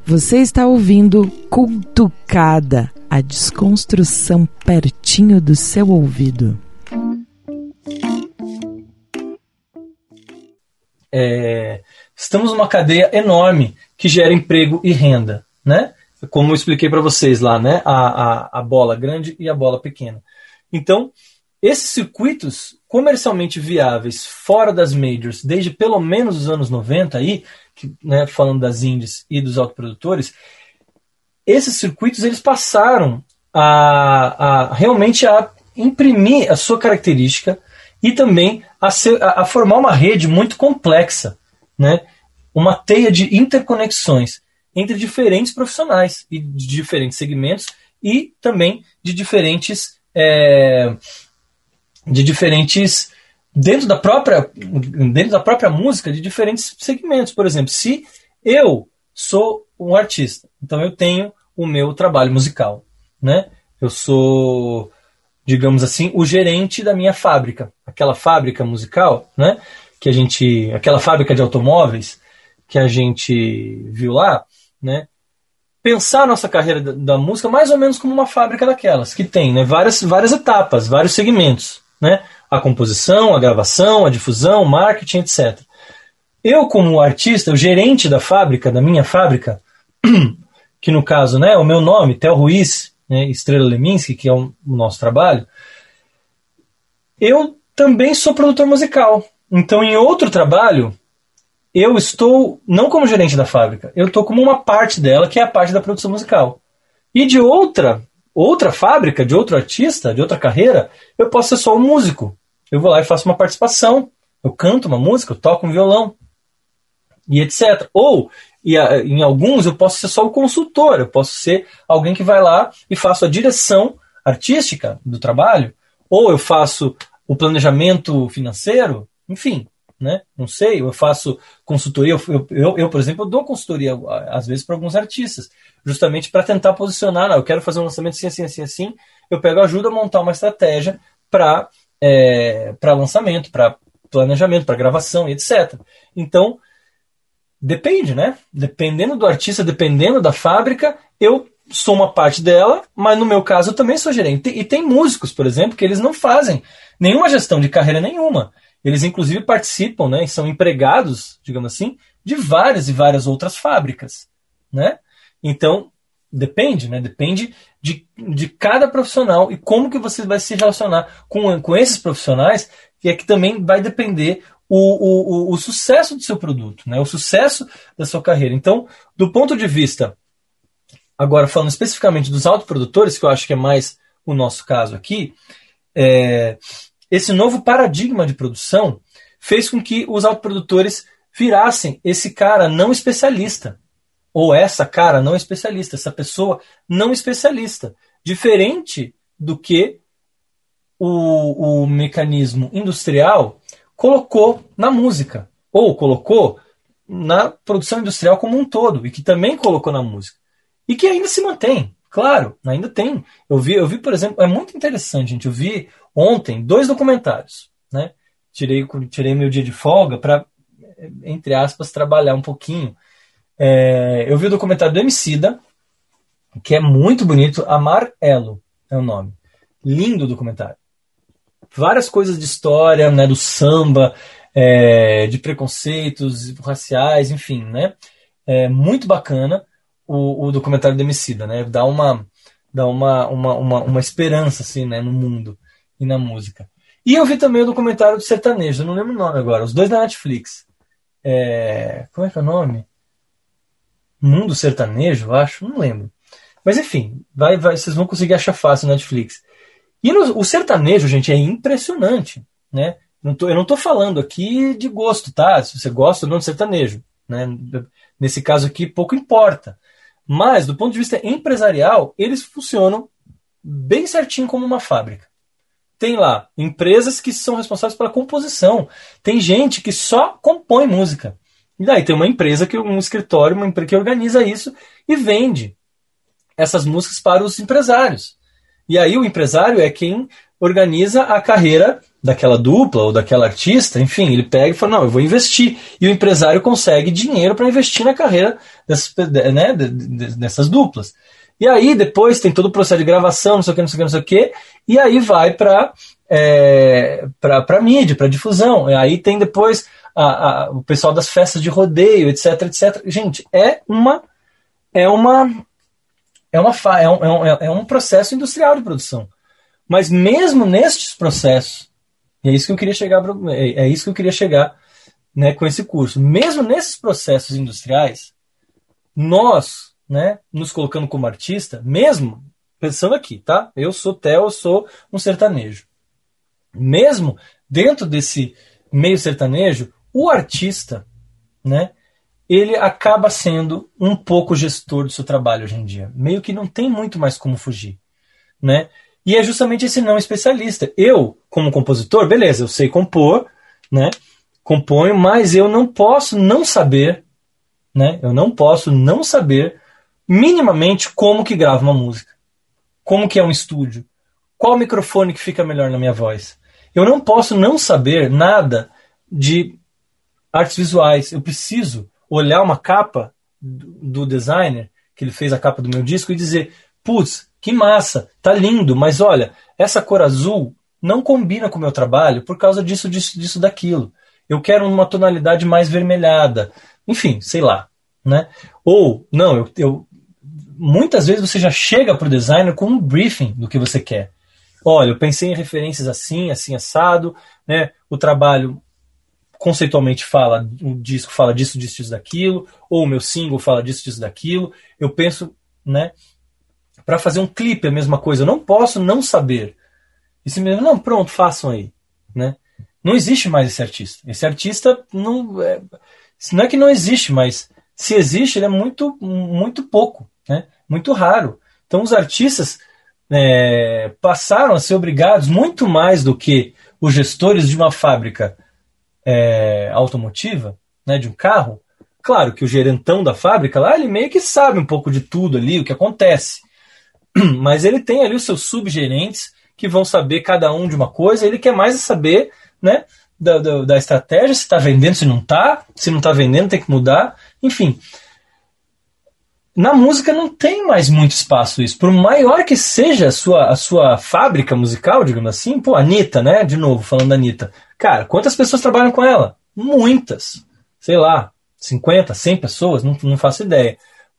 Você está ouvindo Cutucada, a desconstrução pertinho do seu ouvido. Estamos numa cadeia enorme que gera emprego e renda, né? Como eu expliquei para vocês lá, né? A bola grande e a bola pequena. Então, esses circuitos comercialmente viáveis fora das majors, desde pelo menos os anos 90, aí, né, falando das indies e dos autoprodutores, esses circuitos eles passaram realmente a imprimir a sua característica e também a formar uma rede muito complexa, né? Uma teia de interconexões entre diferentes profissionais e de diferentes segmentos e também de diferentes dentro da própria música, de diferentes segmentos. Por exemplo, se eu sou um artista, então eu tenho o meu trabalho musical, né? Eu sou, digamos assim, o gerente da minha fábrica, aquela fábrica musical, né? Aquela fábrica de automóveis que a gente viu lá, né? Pensar a nossa carreira da música mais ou menos como uma fábrica daquelas, que tem, né, várias etapas, vários segmentos, né? A composição, a gravação, a difusão, o marketing, etc. Eu, como artista, o gerente da fábrica, da minha fábrica, que no caso, né, o meu nome, Theo Ruiz, né, Estrela Leminski, que é o nosso trabalho, eu também sou produtor musical. Então, em outro trabalho, eu estou não como gerente da fábrica, eu estou como uma parte dela, que é a parte da produção musical. E de outra fábrica, de outro artista, de outra carreira, eu posso ser só um músico. Eu vou lá e faço uma participação, eu canto uma música, eu toco um violão, e etc. Ou, em alguns, eu posso ser só o consultor, eu posso ser alguém que vai lá e faço a direção artística do trabalho, ou eu faço o planejamento financeiro, enfim, né? Não sei, eu faço consultoria, eu, por exemplo, eu dou consultoria às vezes para alguns artistas, justamente para tentar posicionar, eu quero fazer um lançamento assim, eu pego ajuda a montar uma estratégia para lançamento, para planejamento, para gravação e etc. Então, depende, né? Dependendo do artista, dependendo da fábrica, eu sou uma parte dela, mas no meu caso eu também sou gerente. E tem músicos, por exemplo, que eles não fazem nenhuma gestão de carreira nenhuma. Eles, inclusive, participam, né, e são empregados, digamos assim, de várias e várias outras fábricas, né? Então, depende, né? Depende de cada profissional e como que você vai se relacionar com esses profissionais, que é que também vai depender o sucesso do seu produto, né? O sucesso da sua carreira. Então, do ponto de vista, agora falando especificamente dos autoprodutores, que eu acho que é mais o nosso caso aqui, esse novo paradigma de produção fez com que os autoprodutores virassem esse cara não especialista, ou essa cara não especialista, essa pessoa não especialista, diferente do que o mecanismo industrial colocou na música, ou colocou na produção industrial como um todo, e que também colocou na música, e que ainda se mantém. Claro, ainda tem. Eu vi, por exemplo, é muito interessante, gente. Eu vi ontem 2 documentários, né? Tirei meu dia de folga para, entre aspas, trabalhar um pouquinho. Eu vi o documentário do Emicida, que é muito bonito. Amarelo é o nome. Lindo o documentário. Várias coisas de história, né? Do samba, de preconceitos raciais, enfim, né? Muito bacana. O documentário do Emicida, né? Dá uma esperança assim, né, no mundo e na música. E eu vi também o documentário do sertanejo, eu não lembro o nome agora, os 2 da Netflix. Como é que é o nome? Mundo Sertanejo, eu acho, não lembro. Mas enfim, vocês vão conseguir achar fácil no Netflix. E o sertanejo, gente, é impressionante, né? Eu não tô falando aqui de gosto, tá? Se você gosta ou não de sertanejo, né? Nesse caso aqui, pouco importa. Mas, do ponto de vista empresarial, eles funcionam bem certinho como uma fábrica. Tem lá empresas que são responsáveis pela composição. Tem gente que só compõe música. E daí tem uma empresa, um escritório, uma empresa que organiza isso e vende essas músicas para os empresários. E aí o empresário é quem organiza a carreira daquela dupla ou daquela artista, enfim, ele pega e fala, não, eu vou investir. E o empresário consegue dinheiro para investir na carreira dessas duplas. E aí depois tem todo o processo de gravação, não sei o que, não sei o que, não sei o que, e aí vai para mídia, para difusão. E aí tem depois o pessoal das festas de rodeio, etc, etc. Gente, é um processo industrial de produção. Mas mesmo nestes processos, e é isso que eu queria chegar, né, com esse curso. Mesmo nesses processos industriais, nós, né, nos colocando como artista, mesmo pensando aqui, tá? Eu sou Theo, eu sou um sertanejo. Mesmo dentro desse meio sertanejo, o artista, né, ele acaba sendo um pouco gestor do seu trabalho hoje em dia. Meio que não tem muito mais como fugir, né? E é justamente esse não especialista. Eu, como compositor, beleza, eu sei compor, né? Componho, mas eu não posso não saber, né? Eu não posso não saber minimamente como que grava uma música. Como que é um estúdio. Qual microfone que fica melhor na minha voz. Eu não posso não saber nada de artes visuais. Eu preciso olhar uma capa do designer, que ele fez a capa do meu disco, e dizer, putz, que massa, tá lindo, mas olha, essa cor azul não combina com o meu trabalho por causa disso, daquilo. Eu quero uma tonalidade mais vermelhada. Enfim, sei lá, né? Ou, não, muitas vezes você já chega pro designer com um briefing do que você quer. Olha, eu pensei em referências assim, assim, assado, né? O trabalho conceitualmente o disco fala disso, daquilo, ou o meu single fala disso, daquilo. Eu penso, né? Para fazer um clipe é a mesma coisa. Eu não posso não saber. E se me não, pronto, façam aí, né? Não existe mais esse artista. Esse artista não é que não existe, mas se existe, ele é muito, muito pouco, né? Muito raro. Então os artistas passaram a ser obrigados, muito mais do que os gestores de uma fábrica automotiva, né, de um carro. Claro que o gerentão da fábrica lá, ele meio que sabe um pouco de tudo ali, o que acontece. Mas ele tem ali os seus subgerentes que vão saber cada um de uma coisa. Ele quer mais saber, né, da estratégia, se está vendendo, se não está vendendo, tem que mudar. Enfim, na música não tem mais muito espaço isso. Por maior que seja a sua fábrica musical, digamos assim, pô, a Anitta, né, de novo, falando da Anitta. Cara, quantas pessoas trabalham com ela? Muitas. Sei lá, 50, 100 pessoas, não faço ideia.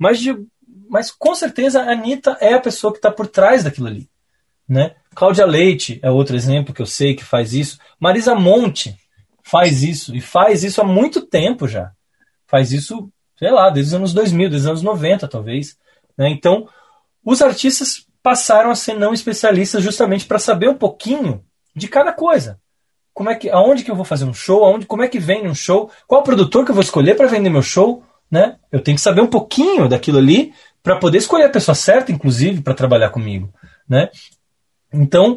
Mas com certeza a Anitta é a pessoa que está por trás daquilo ali, né? Cláudia Leite é outro exemplo que eu sei que faz isso. Marisa Monte faz isso, e faz isso há muito tempo já. Faz isso, sei lá, desde os anos 2000, desde os anos 90 talvez, né? Então, os artistas passaram a ser não especialistas justamente para saber um pouquinho de cada coisa. Aonde que eu vou fazer um show, como é que vem um show, qual produtor que eu vou escolher para vender meu show, né? Eu tenho que saber um pouquinho daquilo ali para poder escolher a pessoa certa, inclusive, para trabalhar comigo, né? Então,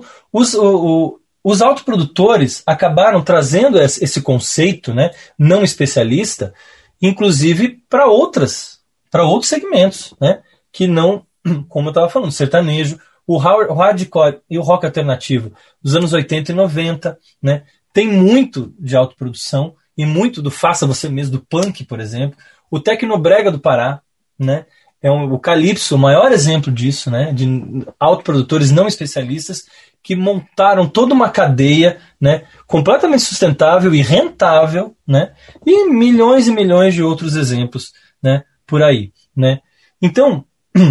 os autoprodutores acabaram trazendo esse conceito, né, não especialista, inclusive para outros segmentos, né, que não, como eu estava falando, sertanejo, o hardcore e o rock alternativo dos anos 80 e 90, né, tem muito de autoprodução e muito do faça você mesmo, do punk, por exemplo, o tecnobrega do Pará, né, o Calypso, o maior exemplo disso, né, de autoprodutores não especialistas que montaram toda uma cadeia, né, completamente sustentável e rentável, né, e milhões de outros exemplos, né, por aí, né. Então,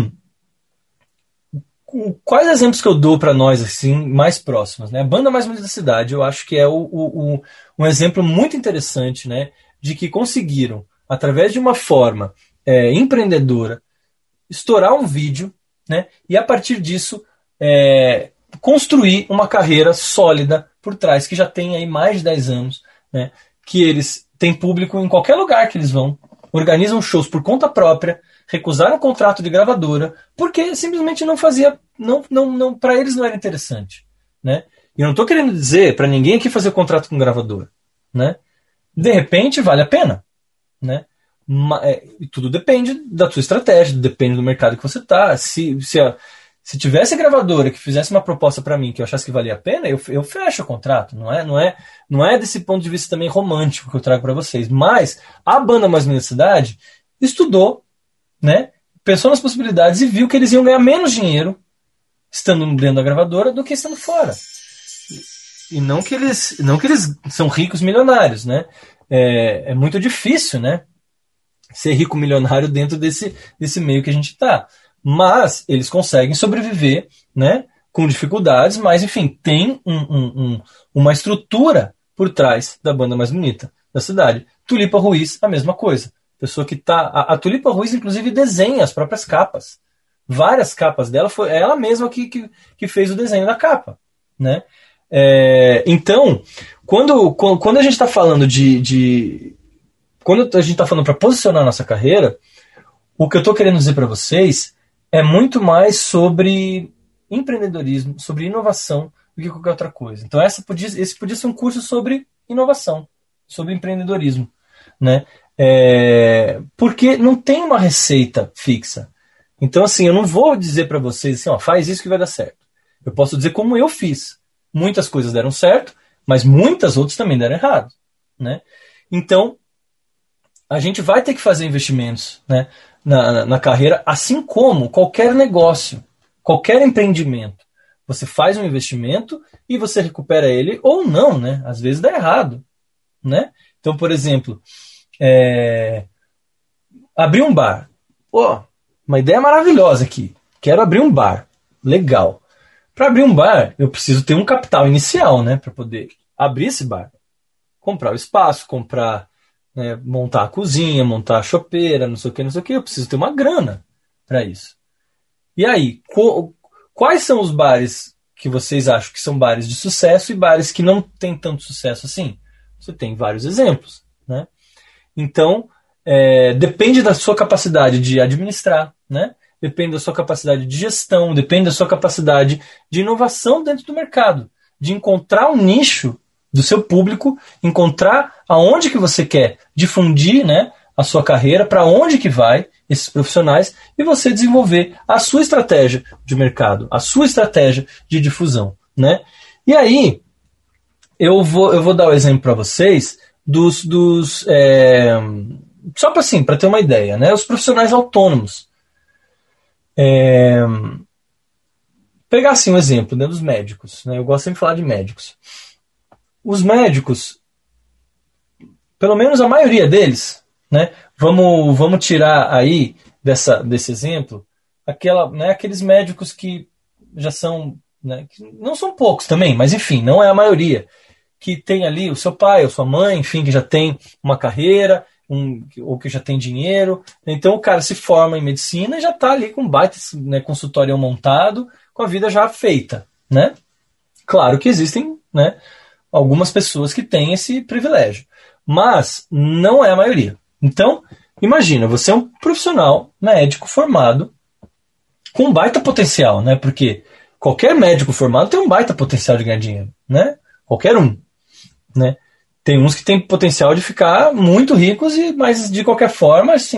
quais exemplos que eu dou para nós assim mais próximos, né? A Banda Mais Bonita da Cidade, eu acho que é um exemplo muito interessante, né, de que conseguiram, através de uma forma empreendedora, estourar um vídeo, né, e a partir disso construir uma carreira sólida por trás, que já tem aí mais de 10 anos, né, que eles têm público em qualquer lugar que eles vão, organizam shows por conta própria, recusaram o contrato de gravadora, porque simplesmente não fazia, não, para eles não era interessante, né? E eu não estou querendo dizer para ninguém aqui fazer contrato com gravadora, né? De repente vale a pena, né? Tudo depende da tua estratégia, depende do mercado que você está. Se Se tivesse gravadora que fizesse uma proposta para mim que eu achasse que valia a pena, eu fecho o contrato. Não é desse ponto de vista também romântico que eu trago para vocês. Mas a banda Mais Bonita da Cidade estudou, né? Pensou nas possibilidades e viu que eles iam ganhar menos dinheiro estando dentro da gravadora do que estando fora. E não que eles são ricos milionários, né? É muito difícil, né? Ser rico milionário dentro desse meio que a gente está. Mas eles conseguem sobreviver, né? Com dificuldades, mas enfim, tem uma estrutura por trás da banda Mais Bonita da Cidade. Tulipa Ruiz, a mesma coisa. Pessoa que tá. A Tulipa Ruiz, inclusive, desenha as próprias capas. Várias capas dela, foi ela mesma que fez o desenho da capa, né? Então, quando a gente está falando quando a gente está falando para posicionar a nossa carreira, o que eu estou querendo dizer para vocês é muito mais sobre empreendedorismo, sobre inovação, do que qualquer outra coisa. Então, esse podia ser um curso sobre inovação, sobre empreendedorismo, né? Porque não tem uma receita fixa. Então, assim, eu não vou dizer para vocês assim, ó, faz isso que vai dar certo. Eu posso dizer como eu fiz. Muitas coisas deram certo, mas muitas outras também deram errado, né? Então, a gente vai ter que fazer investimentos, né, na carreira, assim como qualquer negócio, qualquer empreendimento. Você faz um investimento e você recupera ele ou não, né? Às vezes dá errado, né? Então, por exemplo, abrir um bar. Pô, uma ideia maravilhosa aqui. Quero abrir um bar. Legal. Para abrir um bar, eu preciso ter um capital inicial, né? Para poder abrir esse bar. Comprar o espaço, montar a cozinha, montar a chopeira, não sei o que. Eu preciso ter uma grana para isso. E aí, quais são os bares que vocês acham que são bares de sucesso e bares que não têm tanto sucesso assim? Você tem vários exemplos, né? Então, depende da sua capacidade de administrar, né? Depende da sua capacidade de gestão, depende da sua capacidade de inovação dentro do mercado, de encontrar um nicho do seu público, encontrar aonde que você quer difundir, né, a sua carreira, para onde que vai esses profissionais e você desenvolver a sua estratégia de mercado, a sua estratégia de difusão, né? E aí, eu vou dar o exemplo para vocês só para ter uma ideia, né? Os profissionais autônomos. Pegar assim um exemplo, né, dos médicos, né? Eu gosto sempre de falar de médicos. Os médicos, pelo menos a maioria deles, né? Vamos tirar aí desse exemplo aqueles médicos que já são, né, que não são poucos também, mas enfim, não é a maioria, que tem ali o seu pai ou sua mãe, enfim, que já tem uma carreira, ou que já tem dinheiro. Então o cara se forma em medicina e já está ali com um baita, né, consultório montado, com a vida já feita, né? Claro que existem, né, algumas pessoas que têm esse privilégio, mas não é a maioria. Então, imagina, você é um profissional médico formado com um baita potencial, né? Porque qualquer médico formado tem um baita potencial de ganhar dinheiro, né? Qualquer um, né? Tem uns que têm potencial de ficar muito ricos, mas de qualquer forma, assim,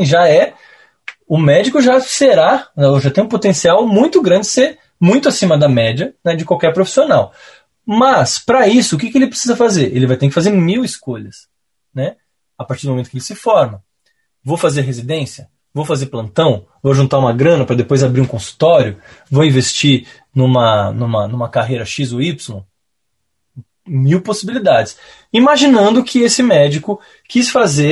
o médico já será, ou já tem um potencial muito grande de ser muito acima da média, né, de qualquer profissional. Mas, para isso, o que ele precisa fazer? Ele vai ter que fazer 1000 escolhas, né? A partir do momento que ele se forma. Vou fazer residência? Vou fazer plantão? Vou juntar uma grana para depois abrir um consultório? Vou investir numa carreira X ou Y? 1000 possibilidades. Imaginando que esse médico quis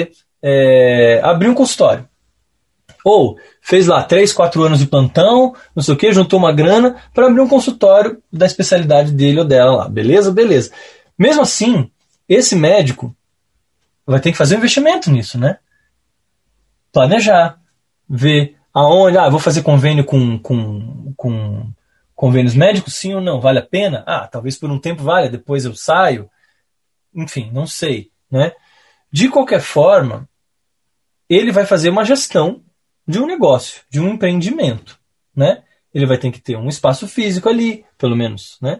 abrir um consultório. Ou fez lá 3, 4 anos de plantão, não sei o que, juntou uma grana para abrir um consultório da especialidade dele ou dela lá. Beleza? Beleza. Mesmo assim, esse médico vai ter que fazer um investimento nisso, né? Planejar, ver aonde, vou fazer convênio com convênios médicos, sim ou não, vale a pena? Talvez por um tempo valha, depois eu saio. Enfim, não sei, né? De qualquer forma, ele vai fazer uma gestão de um negócio, de um empreendimento, né? Ele vai ter que ter um espaço físico ali, pelo menos, né?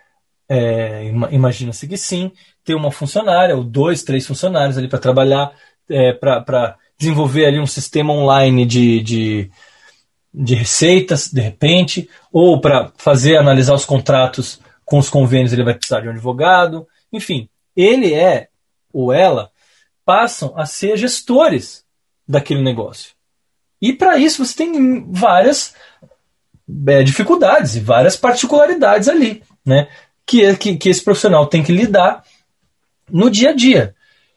Imagina-se que sim, ter uma funcionária, ou 2, 3 funcionários ali para trabalhar, para desenvolver ali um sistema online de receitas, de repente, ou para analisar os contratos com os convênios, ele vai precisar de um advogado. Enfim, ele ou ela passam a ser gestores daquele negócio. E para isso você tem várias dificuldades e várias particularidades ali, né? Que esse profissional tem que lidar no dia a dia.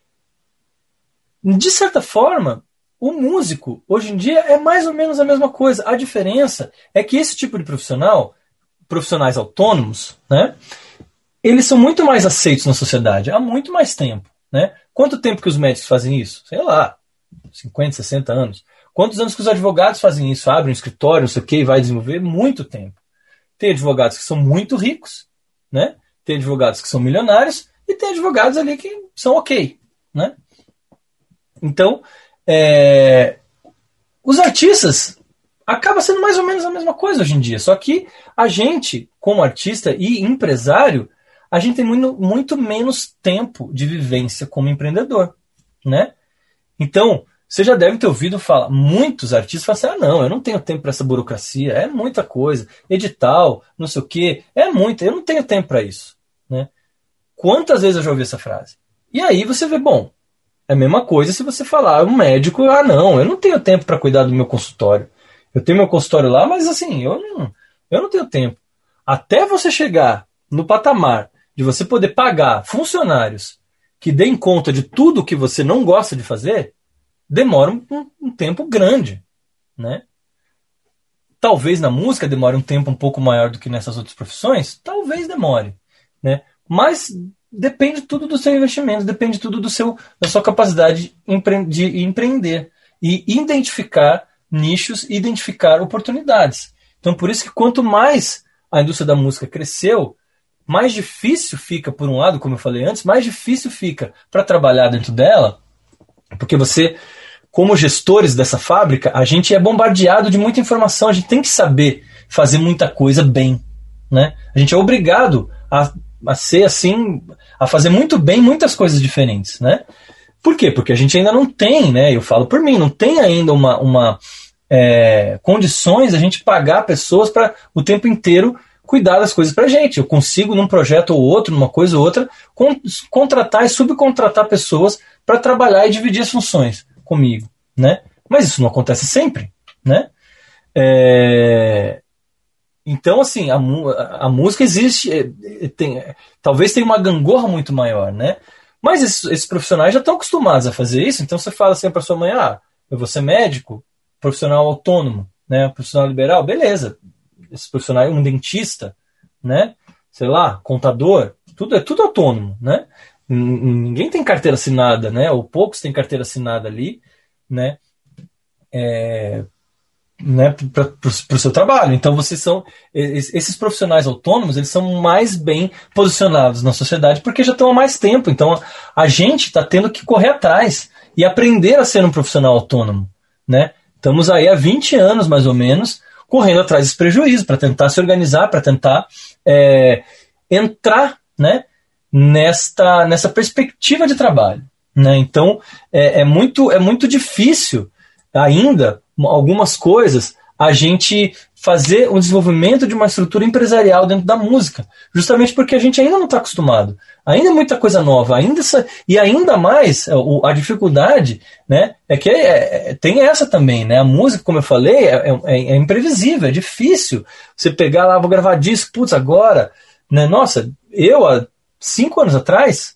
De certa forma, o músico, hoje em dia, é mais ou menos a mesma coisa. A diferença é que esse tipo de profissionais autônomos, né, eles são muito mais aceitos na sociedade há muito mais tempo. Né? Quanto tempo que os médicos fazem isso? Sei lá, 50, 60 anos. Quantos anos que os advogados fazem isso? Abrem um escritório, não sei o que, e vai desenvolver? Muito tempo. Tem advogados que são muito ricos, né? Tem advogados que são milionários, e tem advogados ali que são ok. Né? Então, os artistas acaba sendo mais ou menos a mesma coisa hoje em dia. Só que a gente, como artista e empresário, a gente tem muito menos tempo de vivência como empreendedor, né? Então, você já deve ter ouvido falar, muitos artistas falam assim, não, eu não tenho tempo para essa burocracia, é muita coisa, edital, não sei o quê, eu não tenho tempo para isso, né? Quantas vezes eu já ouvi essa frase? E aí você vê, bom, é a mesma coisa se você falar, um médico, não, eu não tenho tempo para cuidar do meu consultório. Eu tenho meu consultório lá, mas assim, eu não tenho tempo. Até você chegar no patamar de você poder pagar funcionários que deem conta de tudo que você não gosta de fazer, demora um tempo grande, né? Talvez na música demore um tempo um pouco maior do que nessas outras profissões, talvez demore, né? Mas depende tudo do seu investimento, depende tudo da sua capacidade de empreender e identificar nichos e identificar oportunidades. Então, por isso que quanto mais a indústria da música cresceu, mais difícil fica, por um lado, como eu falei antes, mais difícil fica para trabalhar dentro dela, porque você, como gestores dessa fábrica, a gente é bombardeado de muita informação, a gente tem que saber fazer muita coisa bem, né? A gente é obrigado a ser assim, a fazer muito bem muitas coisas diferentes, né? Por quê? Porque a gente ainda não tem, né? Eu falo por mim, não tem ainda condições a gente pagar pessoas para o tempo inteiro cuidar das coisas para a gente. Eu consigo, num projeto ou outro, numa coisa ou outra, contratar e subcontratar pessoas para trabalhar e dividir as funções comigo, né? Mas isso não acontece sempre, né? Então, assim, a música existe, talvez tenha uma gangorra muito maior, né? Mas esses profissionais já estão acostumados a fazer isso, então você fala assim para sua mãe, eu vou ser médico, profissional autônomo, né? Profissional liberal, beleza. Esse profissional é um dentista, né? Sei lá, contador, é tudo autônomo, né? Ninguém tem carteira assinada, né? Ou poucos têm carteira assinada ali, né? Para o seu trabalho. Então esses profissionais autônomos, eles são mais bem posicionados na sociedade porque já estão há mais tempo. Então a gente está tendo que correr atrás e aprender a ser um profissional autônomo, né? Estamos aí há 20 anos mais ou menos correndo atrás desse prejuízo para tentar se organizar, para tentar entrar, né, nessa perspectiva de trabalho, né? Então é muito difícil ainda algumas coisas a gente fazer um desenvolvimento de uma estrutura empresarial dentro da música, justamente porque a gente ainda não está acostumado, ainda é muita coisa nova, e ainda mais a dificuldade, né, é que tem essa também, né? A música, como eu falei, é imprevisível, é difícil você pegar lá, vou gravar disco, putz, agora, né? Nossa, eu há 5 anos atrás,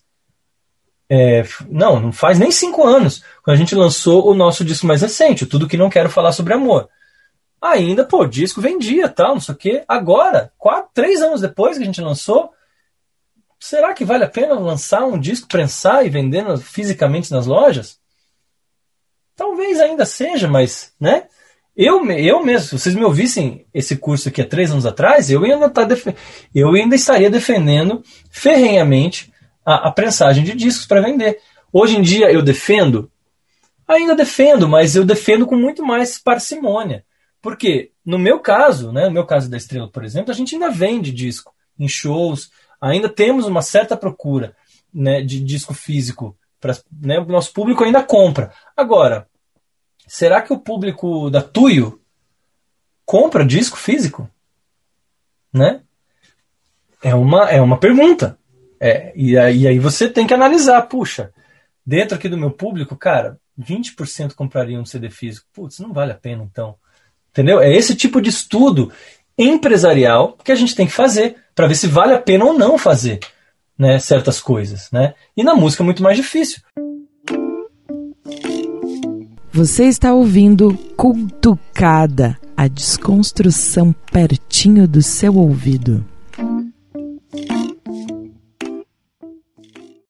não faz nem 5 anos, quando a gente lançou o nosso disco mais recente, Tudo Que Não Quero Falar Sobre Amor. Ainda, o disco vendia, tal, não sei o quê. Agora, 3 anos depois que a gente lançou, será que vale a pena lançar um disco, prensar e vendendo fisicamente nas lojas? Talvez ainda seja, mas, né? Eu mesmo, se vocês me ouvissem esse curso aqui há 3 anos atrás, eu ainda estaria defendendo ferrenhamente a prensagem de discos para vender. Hoje em dia eu ainda defendo, mas eu defendo com muito mais parcimônia. Porque no meu caso, né, no meu caso da Estrela, por exemplo, a gente ainda vende disco em shows, ainda temos uma certa procura, né, de disco físico, né, o nosso público ainda compra. Agora, será que o público da Tuyo compra disco físico? Né? É uma pergunta. E aí você tem que analisar, puxa, dentro aqui do meu público, cara, 20% comprariam um CD físico. Putz, não vale a pena então. Entendeu? É esse tipo de estudo empresarial que a gente tem que fazer para ver se vale a pena ou não fazer, né, certas coisas. Né? E na música é muito mais difícil. Você está ouvindo Cutucada, a desconstrução pertinho do seu ouvido.